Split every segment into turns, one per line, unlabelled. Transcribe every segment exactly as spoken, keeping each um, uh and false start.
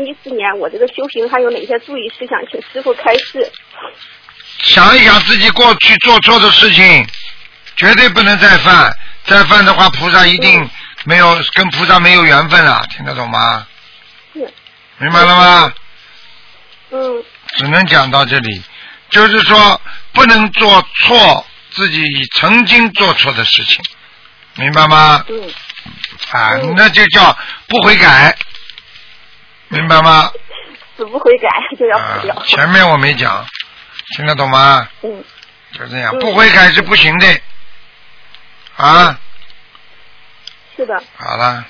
零一四年我这个修行还有哪些注意事项，请师傅开示。
想一想自己过去做错的事情，绝对不能再犯，再犯的话菩萨一定没有、嗯、跟菩萨没有缘分了，听得懂吗？
是。
明白了吗？
嗯。只
能讲到这里，就是说不能做错自己曾经做错的事情，明白吗？
嗯。
啊，
嗯、
那就叫不悔改，明白吗？
死不悔改就要死掉、
啊。前面我没讲，听得懂吗？
嗯。
就这样，不悔改是不行的。啊。
是的。
好了，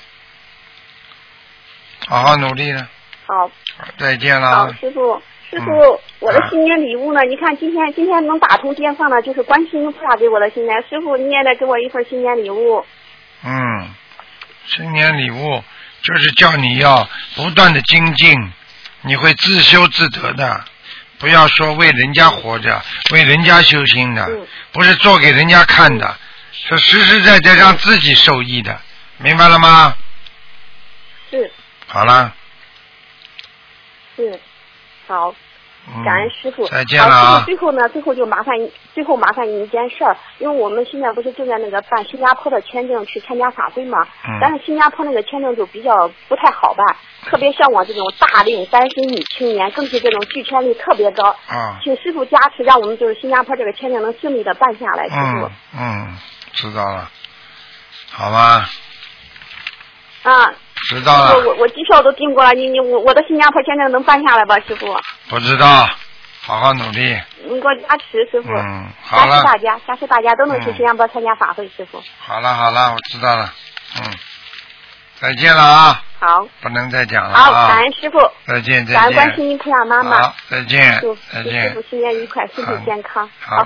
好好努力了。
好。
再见了。
好，师傅。师傅、嗯，我的新年礼物呢？啊、你看今天今天能打通电话呢，就是观世音菩萨给我的新年。师傅，你也得给我一份新年礼物。
嗯，新年礼物就是叫你要不断的精进，你会自修自得的。不要说为人家活着，为人家修心的，
嗯、
不是做给人家看的，是实实在在让自己受益的，明白了吗？
是。
好了。
是。好。感恩师傅，
再见了
啊！最后呢，最后就麻烦最后麻烦你一件事儿，因为我们现在不是正在那个办新加坡的签证去参加法会嘛，
嗯、
但是新加坡那个签证就比较不太好办，特别像我这种大龄单身女青年，更是这种拒签率特别高。
啊，
请师傅加持，让我们就是新加坡这个签证能顺利的办下来。师傅。
嗯嗯，知道了，好吧。
啊。
知道了。
我我机票都订过了，你你我我的新加坡签证能办下来吧，师傅？
不知道，好好努力。
你给我加持，师傅。
嗯，好了。
加持大家，加持大家都能去新加坡参加法会，师傅。
好了好了，我知道了。嗯，再见了啊。
好。
不能再讲了
啊。
好，
感恩师傅。
再见再见。
感恩观世音菩萨妈妈。
好，再见。
祝
再见。
师傅新年愉快，身体健康。
好。